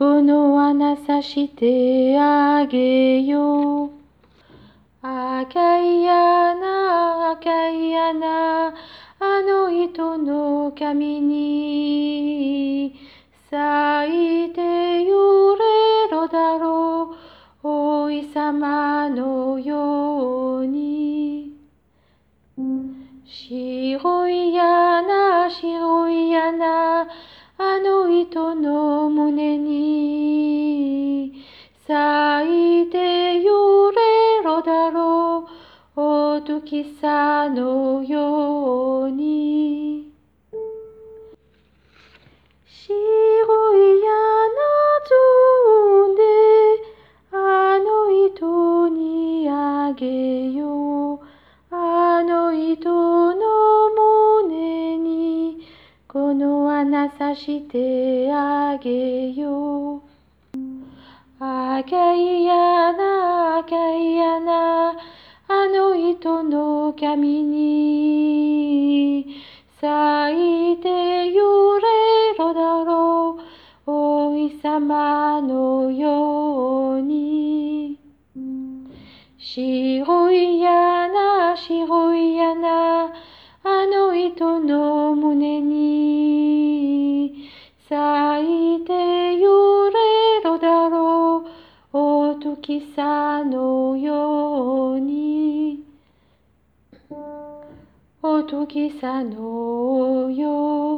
この穴さしてあげよう。赤い穴、赤い穴、あの人の髪に咲いて揺れるだろう、お日様のように。白い穴、白い穴、あの人の胸に咲いて揺れるだろう、お月さのように。白い穴摘んであの人にあげよう。あの人の胸にこの穴さしてあげよう。赤い穴、赤い穴、あの人の髪に咲いて揺れるだろう、お日様のように。白い穴、白い穴、あの人の胸に咲いて揺れるだろう、お月さのように。お月さのように。